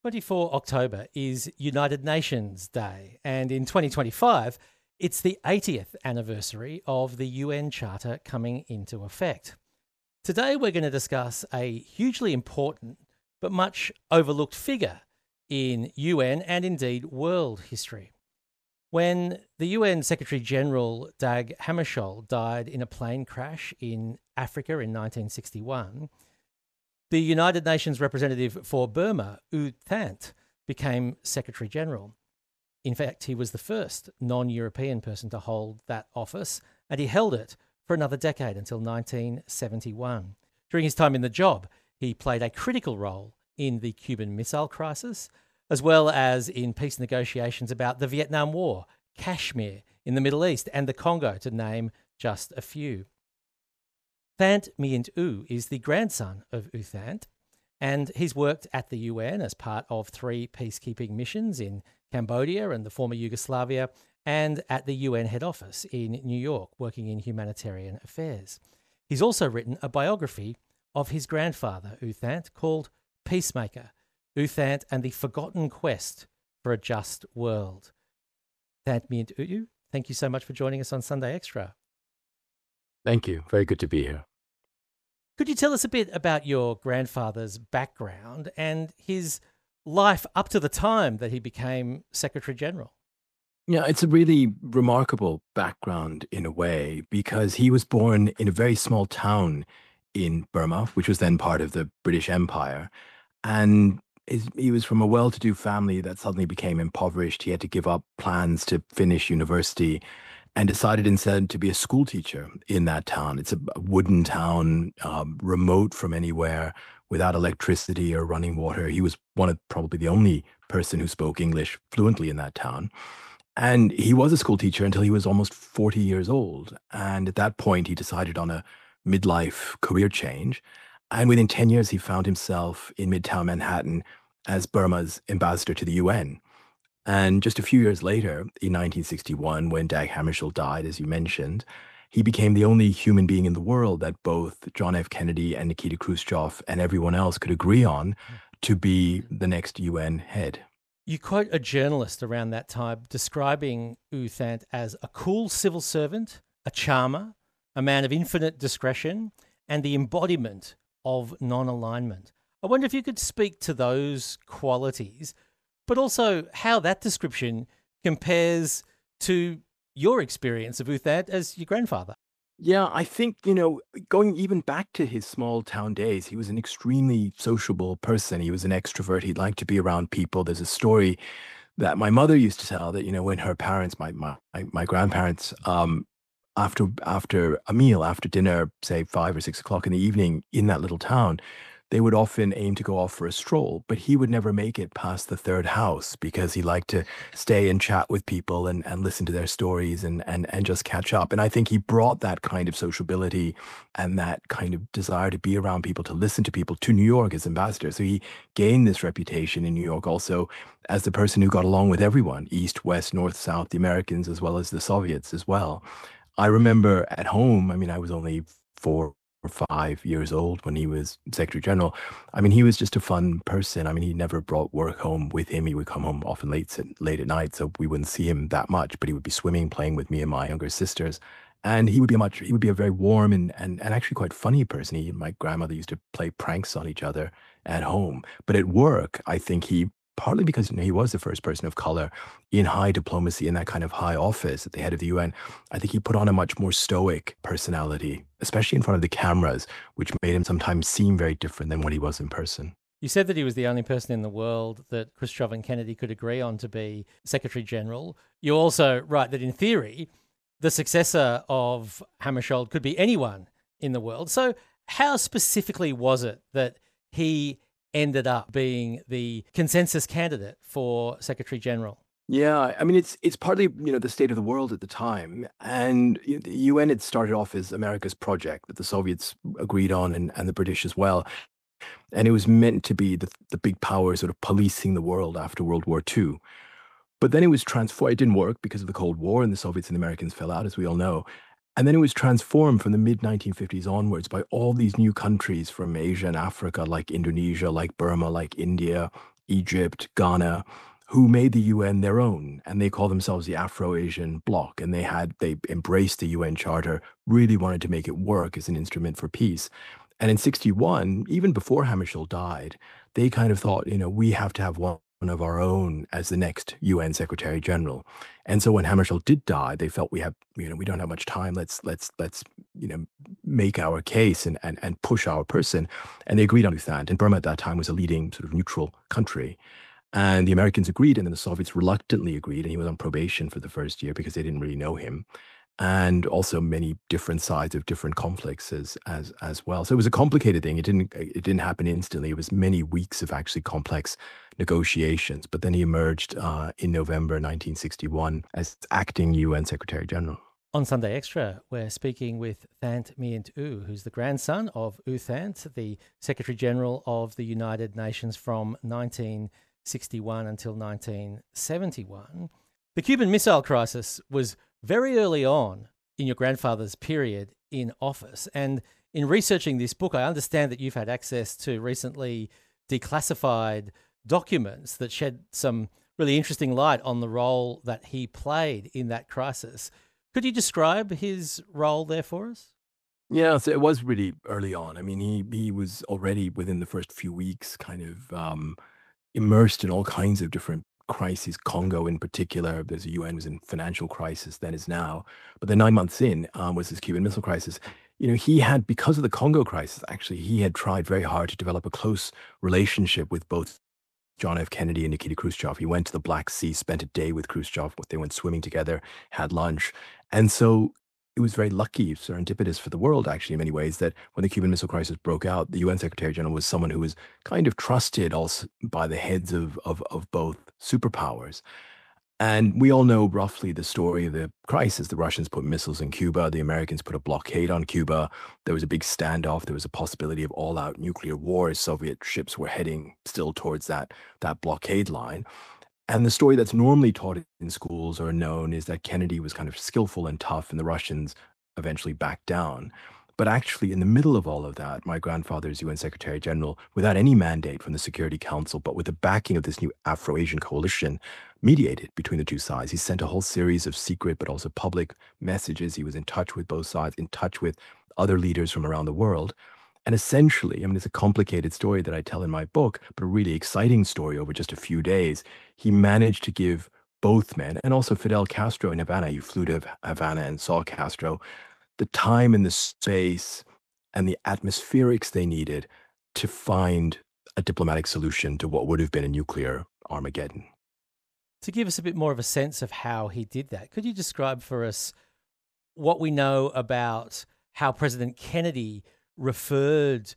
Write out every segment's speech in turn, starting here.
24 October is United Nations Day, and in 2025, it's the 80th anniversary of the UN Charter coming into effect. Today, we're going to discuss a hugely important but much overlooked figure in UN and indeed world history. When the UN Secretary General Dag Hammarskjöld died in a plane crash in Africa in 1961, the United Nations representative for Burma, U Thant, became Secretary General. In fact, he was the first non-European person to hold that office, and he held it for another decade until 1971. During his time in the job, he played a critical role in the Cuban Missile Crisis, as well as in peace negotiations about the Vietnam War, Kashmir in the Middle East, and the Congo, to name just a few. Thant Myint Oo is the grandson of U Thant, and he's worked at the UN as part of 3 peacekeeping missions in Cambodia and the former Yugoslavia, and at the UN head office in New York, working in humanitarian affairs. He's also written a biography of his grandfather, U Thant, called Peacemaker, U Thant and the Forgotten Quest for a Just World. Thant Myint Oo, thank you so much for joining us on Sunday Extra. Thank you. Very good to be here. Could you tell us a bit about your grandfather's background and his life up to the time that he became Secretary General? Yeah, it's a really remarkable background in a way, because he was born in a very small town in Burma, which was then part of the British Empire. And he was from a well-to-do family that suddenly became impoverished. He had to give up plans to finish university and decided instead to be a school teacher in that town. It's a wooden town, remote from anywhere, without electricity or running water. He was probably the only person who spoke English fluently in that town. And he was a school teacher until he was almost 40 years old. And at that point, he decided on a midlife career change. And within 10 years, he found himself in Midtown Manhattan as Burma's ambassador to the UN. And just a few years later, in 1961, when Dag Hammarskjöld died, as you mentioned, he became the only human being in the world that both John F. Kennedy and Nikita Khrushchev and everyone else could agree on to be the next UN head. You quote a journalist around that time describing U Thant as a cool civil servant, a charmer, a man of infinite discretion, and the embodiment of non-alignment. I wonder if you could speak to those qualities, but also how that description compares to your experience of U Thant as your grandfather. Yeah, I think, going even back to his small town days, he was an extremely sociable person. He was an extrovert. He liked to be around people. There's a story that my mother used to tell that, when her parents, my grandparents, after a meal, after dinner, say 5 or 6 o'clock in the evening in that little town, they would often aim to go off for a stroll, but he would never make it past the third house because he liked to stay and chat with people and listen to their stories and just catch up. And I think he brought that kind of sociability and that kind of desire to be around people, to listen to people, to New York as ambassador. So he gained this reputation in New York also as the person who got along with everyone, East, West, North, South, the Americans, as well as the Soviets as well. I remember at home, I was only 4 or 5 years old when he was Secretary General. He was just a fun person. He never brought work home with him. He would come home often late at night, so we wouldn't see him that much, but he would be swimming, playing with me and my younger sisters. And he would be a very warm and actually quite funny person. He and my grandmother used to play pranks on each other at home. But at work, I think partly because he was the first person of color in high diplomacy, in that kind of high office at the head of the UN, I think he put on a much more stoic personality, especially in front of the cameras, which made him sometimes seem very different than what he was in person. You said that he was the only person in the world that Khrushchev and Kennedy could agree on to be Secretary General. You also write that in theory, the successor of Hammarskjöld could be anyone in the world. So how specifically was it that he ended up being the consensus candidate for Secretary General? Yeah, it's partly, the state of the world at the time. And the UN had started off as America's project that the Soviets agreed on and the British as well. And it was meant to be the big power sort of policing the world after World War II. But then it was transformed. It didn't work because of the Cold War, and the Soviets and the Americans fell out, as we all know. And then it was transformed from the mid-1950s onwards by all these new countries from Asia and Africa, like Indonesia, like Burma, like India, Egypt, Ghana, who made the UN their own, and they call themselves the Afro-Asian Bloc, and they embraced the UN Charter, really wanted to make it work as an instrument for peace. And in 61, even before Hammarskjöld died, they kind of thought, we have to have one of our own as the next UN Secretary General. And so when Hammarskjöld did die, they felt we don't have much time. Let's make our case and push our person. And they agreed on U Thant. And Burma at that time was a leading sort of neutral country. And the Americans agreed, and then the Soviets reluctantly agreed, and he was on probation for the first year because they didn't really know him. And also many different sides of different conflicts as well. So it was a complicated thing. It didn't happen instantly. It was many weeks of actually complex negotiations. But then he emerged in November 1961 as acting UN Secretary General. On Sunday Extra, we're speaking with Thant Myint Oo, who's the grandson of U Thant, the Secretary General of the United Nations from 1961 until 1971. The Cuban Missile Crisis was very early on in your grandfather's period in office. And in researching this book, I understand that you've had access to recently declassified documents that shed some really interesting light on the role that he played in that crisis. Could you describe his role there for us? Yeah, so it was really early on. I mean, he was already within the first few weeks kind of immersed in all kinds of different crises. Congo in particular, there's a UN was in financial crisis then as now. But then 9 months in was this Cuban Missile Crisis. He had, because of the Congo crisis, actually, he had tried very hard to develop a close relationship with both John F. Kennedy and Nikita Khrushchev. He went to the Black Sea, spent a day with Khrushchev. They went swimming together, had lunch. And so it was very lucky, serendipitous for the world, actually, in many ways, that when the Cuban Missile Crisis broke out, the UN Secretary General was someone who was kind of trusted also by the heads of both superpowers. And we all know roughly the story of the crisis. The Russians put missiles in Cuba. The Americans put a blockade on Cuba. There was a big standoff. There was a possibility of all-out nuclear war as Soviet ships were heading still towards that blockade line. And the story that's normally taught in schools or known is that Kennedy was kind of skillful and tough, and the Russians eventually backed down. But actually, in the middle of all of that, my grandfather's UN Secretary General, without any mandate from the Security Council, but with the backing of this new Afro-Asian coalition, mediated between the two sides. He sent a whole series of secret but also public messages. He was in touch with both sides, in touch with other leaders from around the world. And essentially, I mean, it's a complicated story that I tell in my book, but a really exciting story over just a few days. He managed to give both men, and also Fidel Castro in Havana, he flew to Havana and saw Castro, the time and the space and the atmospherics they needed to find a diplomatic solution to what would have been a nuclear Armageddon. To give us a bit more of a sense of how he did that, could you describe for us what we know about how President Kennedy referred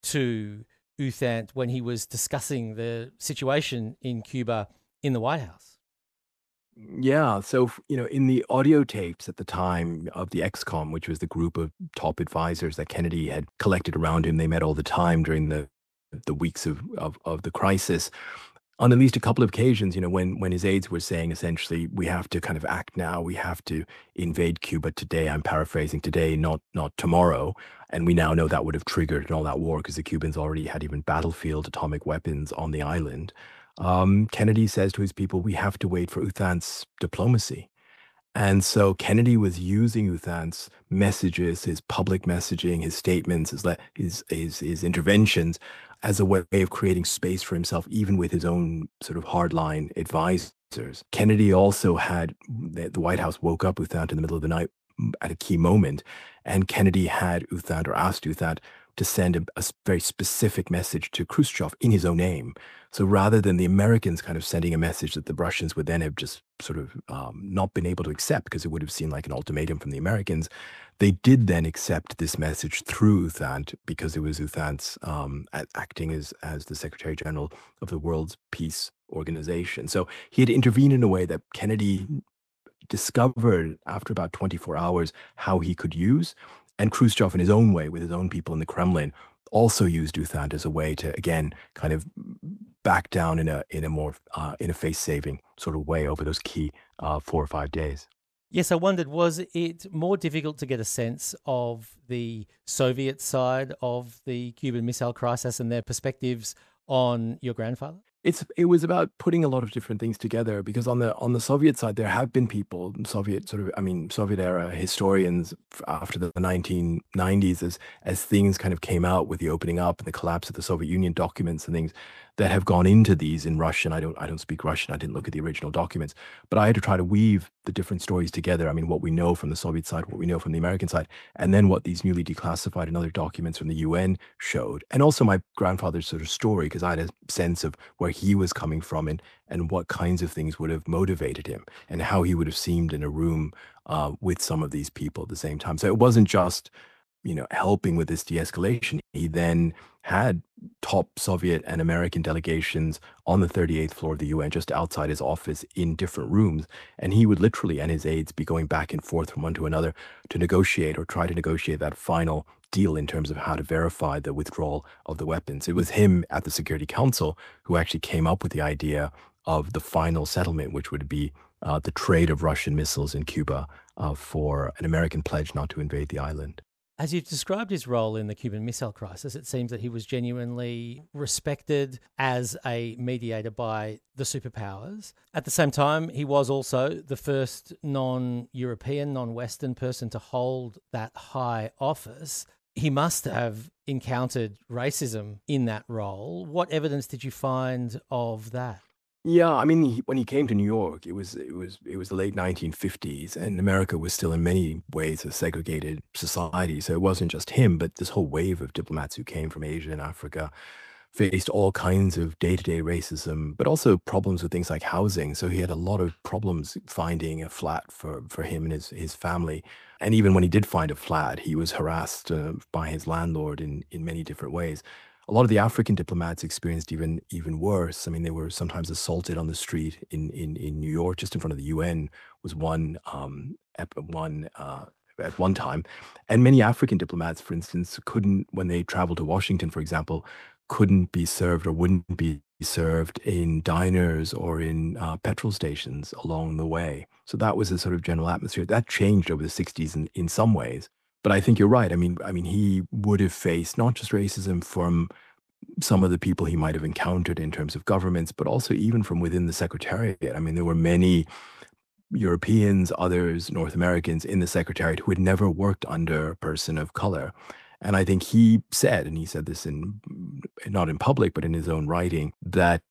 to U Thant when he was discussing the situation in Cuba in the White House? Yeah, so in the audio tapes at the time of the ExComm, which was the group of top advisors that Kennedy had collected around him, they met all the time during the weeks of the crisis. On at least a couple of occasions, when his aides were saying essentially, we have to kind of act now, we have to invade Cuba today. I'm paraphrasing, today, not tomorrow. And we now know that would have triggered all that war because the Cubans already had even battlefield atomic weapons on the island. Kennedy says to his people, we have to wait for U Thant's diplomacy. And so Kennedy was using U Thant's messages, his public messaging, his statements, his interventions as a way of creating space for himself, even with his own sort of hardline advisors. Kennedy also had, the White House woke up U Thant in the middle of the night at a key moment, and Kennedy had U Thant, or asked U Thant, to send a very specific message to Khrushchev in his own name. So rather than the Americans kind of sending a message that the Russians would then have just sort of not been able to accept because it would have seemed like an ultimatum from the Americans, they did then accept this message through U Thant because it was U Thant's acting as the Secretary General of the World's Peace Organization. So he had intervened in a way that Kennedy discovered after about 24 hours how he could use. And Khrushchev, in his own way, with his own people in the Kremlin, also used U Thant as a way to, again, kind of back down in a more face-saving sort of way over those key 4 or 5 days. Yes, I wondered, was it more difficult to get a sense of the Soviet side of the Cuban Missile Crisis and their perspectives on your grandfather? It was about putting a lot of different things together because on the Soviet side there have been people, Soviet sort of, I mean, Soviet era historians after the 1990s as things kind of came out with the opening up and the collapse of the Soviet Union, documents and things that have gone into these in Russian. I don't speak Russian. I didn't look at the original documents, but I had to try to weave the different stories together. I mean, what we know from the Soviet side, what we know from the American side, and then what these newly declassified and other documents from the UN showed. And also my grandfather's sort of story, because I had a sense of where he was coming from and what kinds of things would have motivated him and how he would have seemed in a room with some of these people at the same time. So it wasn't just, helping with this de-escalation. He then had top Soviet and American delegations on the 38th floor of the UN, just outside his office in different rooms. And he would literally, and his aides, be going back and forth from one to another to negotiate or try to negotiate that final deal in terms of how to verify the withdrawal of the weapons. It was him at the Security Council who actually came up with the idea of the final settlement, which would be the trade of Russian missiles in Cuba for an American pledge not to invade the island. As you've described his role in the Cuban Missile Crisis, it seems that he was genuinely respected as a mediator by the superpowers. At the same time, he was also the first non-European, non-Western person to hold that high office. He must have encountered racism in that role. What evidence did you find of that? Yeah, I mean, when he came to New York, it was the late 1950s, and America was still in many ways a segregated society. So it wasn't just him, but this whole wave of diplomats who came from Asia and Africa faced all kinds of day-to-day racism, but also problems with things like housing. So he had a lot of problems finding a flat for him and his family. And even when he did find a flat, he was harassed by his landlord in many different ways. A lot of the African diplomats experienced even worse. I mean, they were sometimes assaulted on the street in New York, just in front of the UN was at one time. And many African diplomats, for instance, couldn't, when they traveled to Washington, for example, couldn't be served or wouldn't be served in diners or in petrol stations along the way. So that was a sort of general atmosphere. That changed over the 60s in some ways. But I think you're right. I mean, he would have faced not just racism from some of the people he might have encountered in terms of governments, but also even from within the Secretariat. I mean, there were many Europeans, others, North Americans in the Secretariat who had never worked under a person of color. And I think he said, and he said this not in public, but in his own writing, that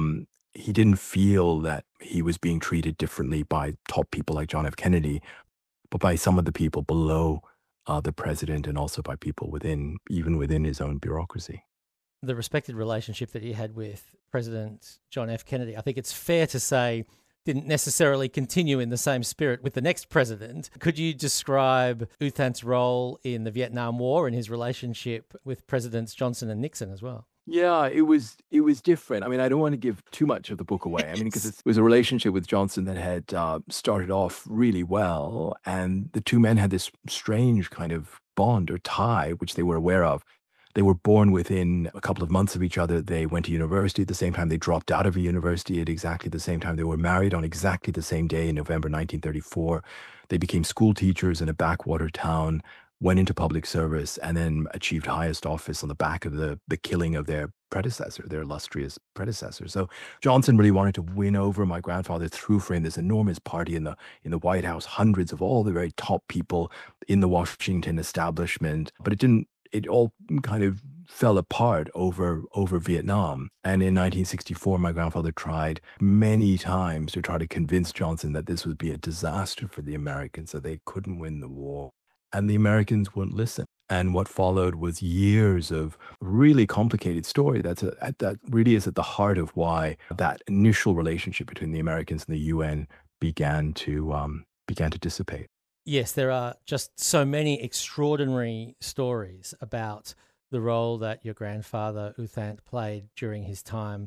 he didn't feel that he was being treated differently by top people like John F. Kennedy, but by some of the people below the president and also by people even within his own bureaucracy. The respected relationship that he had with President John F. Kennedy, I think it's fair to say, didn't necessarily continue in the same spirit with the next president. Could you describe U Thant's role in the Vietnam War and his relationship with Presidents Johnson and Nixon as well? Yeah, it was different. I mean, I don't want to give too much of the book away. I mean, because it was a relationship with Johnson that had started off really well, and the two men had this strange kind of bond or tie, which they were aware of. They were born within a couple of months of each other. They went to university at the same time. They dropped out of a university at exactly the same time. They were married on exactly the same day in November 1934. They became school teachers in a backwater town, went into public service, and then achieved highest office on the back of the killing of their predecessor, their illustrious predecessor. So Johnson really wanted to win over my grandfather through for him this enormous party in the White House, hundreds of all the very top people in the Washington establishment. But it all kind of fell apart over Vietnam. And in 1964, my grandfather tried many times to try to convince Johnson that this would be a disaster for the Americans, that they couldn't win the war. And the Americans wouldn't listen. And what followed was years of really complicated story that really is at the heart of why that initial relationship between the Americans and the UN began to dissipate. Yes, there are just so many extraordinary stories about the role that your grandfather U Thant played during his time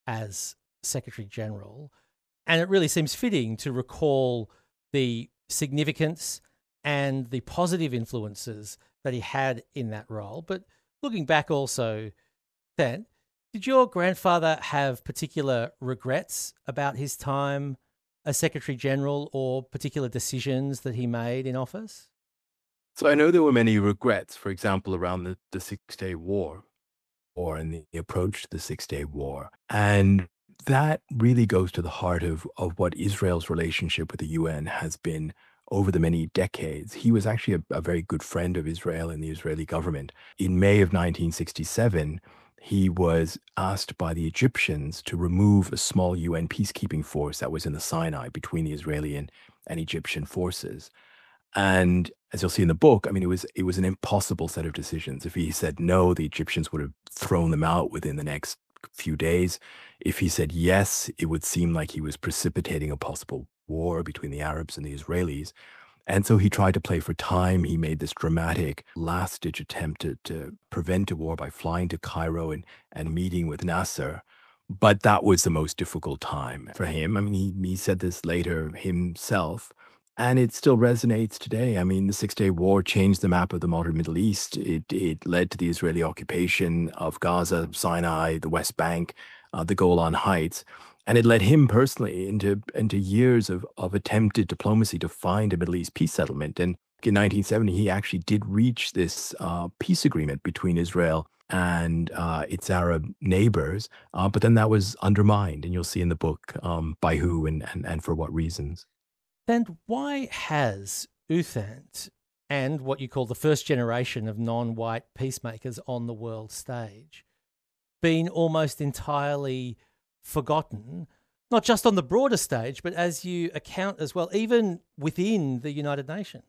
as Secretary General. And it really seems fitting to recall the significance and the positive influences that he had in that role. But looking back also, then, did your grandfather have particular regrets about his time as Secretary General or particular decisions that he made in office? So I know there were many regrets, for example, around the Six-Day War. War and the approach to the Six-Day War. And that really goes to the heart of what Israel's relationship with the UN has been over the many decades. He was actually a very good friend of Israel and the Israeli government. In May of 1967, he was asked by the Egyptians to remove a small UN peacekeeping force that was in the Sinai between the Israeli and Egyptian forces. And as you'll see in the book, I mean, it was an impossible set of decisions. If he said no, the Egyptians would have thrown them out within the next few days. If he said yes, it would seem like he was precipitating a possible war between the Arabs and the Israelis. And so he tried to play for time. He made this dramatic last ditch attempt to prevent a war by flying to Cairo and meeting with Nasser. But that was the most difficult time for him. I mean, he said this later himself, and it still resonates today. I mean, the Six-Day War changed the map of the modern Middle East. It led to the Israeli occupation of Gaza, Sinai, the West Bank, the Golan Heights. And it led him personally into years of attempted diplomacy to find a Middle East peace settlement. And in 1970, he actually did reach this peace agreement between Israel and its Arab neighbors. But then that was undermined, and you'll see in the book by who and for what reasons. Then why has Uthant and what you call the first generation of non-white peacemakers on the world stage been almost entirely forgotten, not just on the broader stage, but as you account as well, even within the United Nations?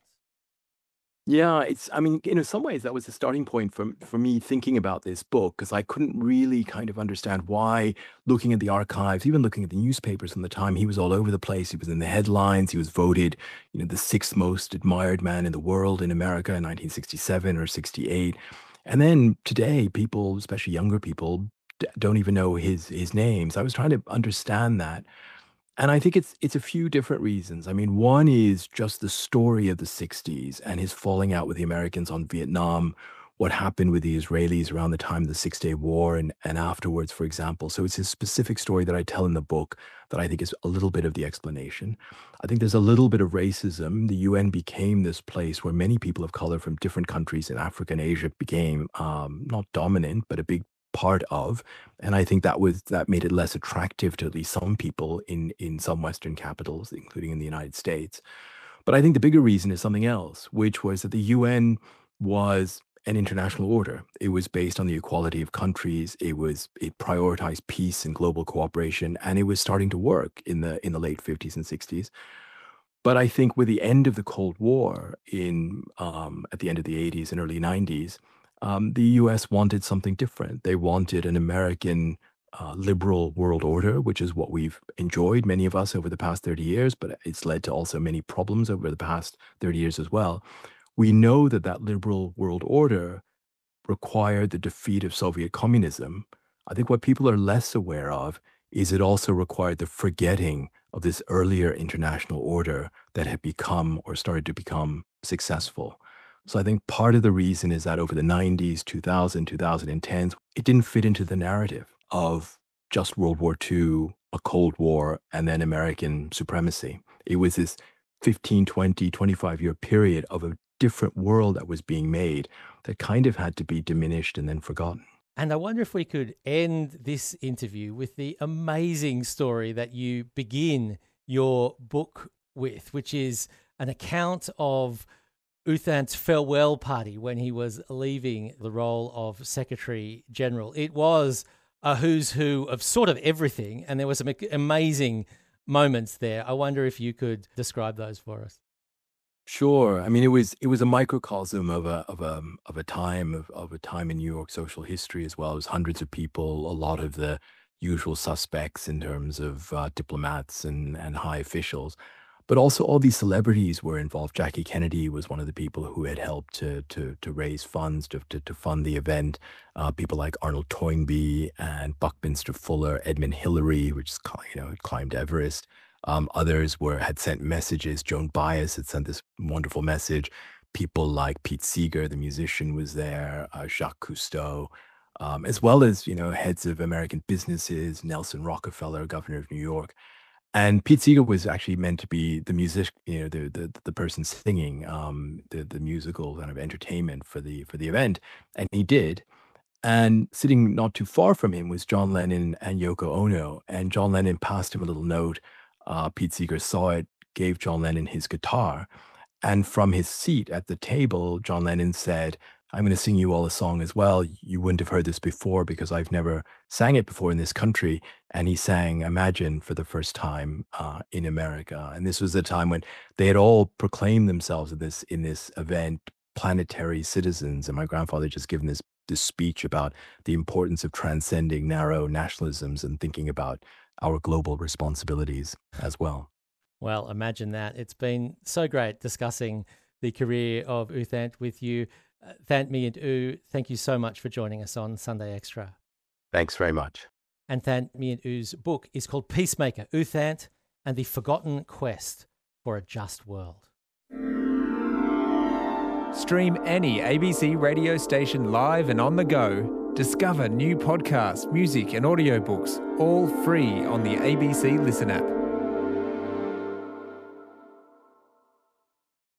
Yeah, I mean, in some ways, that was the starting point for me thinking about this book, because I couldn't really kind of understand why, looking at the archives, even looking at the newspapers from the time, he was all over the place. He was in the headlines. He was voted, the sixth most admired man in the world in America in 1967 or 68. And then today, people, especially younger people, don't even know his name. So I was trying to understand that. And I think it's a few different reasons. I mean, one is just the story of the 60s and his falling out with the Americans on Vietnam, what happened with the Israelis around the time of the Six-Day War and afterwards, for example. So it's a specific story that I tell in the book that I think is a little bit of the explanation. I think there's a little bit of racism. The UN became this place where many people of color from different countries in Africa and Asia became not dominant, but a big part of. And I think that made it less attractive to at least some people in some Western capitals, including in the United States. But I think the bigger reason is something else, which was that the UN was an international order. It was based on the equality of countries. It prioritized peace and global cooperation, and it was starting to work in the late 50s and 60s. But I think with the end of the Cold War at the end of the 80s and early 90s, the US wanted something different. They wanted an American liberal world order, which is what we've enjoyed, many of us, over the past 30 years, but it's led to also many problems over the past 30 years as well. We know that that liberal world order required the defeat of Soviet communism. I think what people are less aware of is it also required the forgetting of this earlier international order that had become or started to become successful. So I think part of the reason is that over the 90s, 2000, 2010s, it didn't fit into the narrative of just World War II, a Cold War, and then American supremacy. It was this 15, 20, 25-year period of a different world that was being made that kind of had to be diminished and then forgotten. And I wonder if we could end this interview with the amazing story that you begin your book with, which is an account of Uthant's farewell party when he was leaving the role of Secretary General. It was a who's who of sort of everything, and there were some amazing moments there. I wonder if you could describe those for us. Sure. I mean, it was a microcosm of a time in New York social history as well. It was hundreds of people, a lot of the usual suspects in terms of diplomats and high officials, but also all these celebrities were involved. Jackie Kennedy was one of the people who had helped to raise funds to fund the event. People like Arnold Toynbee and Buckminster Fuller, Edmund Hillary, which is had climbed Everest. Others had sent messages. Joan Baez had sent this wonderful message. People like Pete Seeger, the musician, was there. Jacques Cousteau, as well as heads of American businesses. Nelson Rockefeller, governor of New York. And Pete Seeger was actually meant to be the music, the person singing the musical kind of entertainment for the event, and he did. And sitting not too far from him was John Lennon and Yoko Ono. And John Lennon passed him a little note. Pete Seeger saw it, gave John Lennon his guitar. And from his seat at the table, John Lennon said, I'm going to sing you all a song as well. You wouldn't have heard this before because I've never sang it before in this country. And he sang Imagine for the first time in America. And this was a time when they had all proclaimed themselves in this event, planetary citizens. And my grandfather had just given this speech about the importance of transcending narrow nationalisms and thinking about our global responsibilities as well. Well, imagine that. It's been so great discussing the career of U Thant with you. Thant Myint Oo, thank you so much for joining us on Sunday Extra. Thanks very much. And Thant Myint Oo's book is called Peacemaker, U Thant and the Forgotten Quest for a Just World. Stream any ABC radio station live and on the go. Discover new podcasts, music and audiobooks, all free on the ABC Listen app.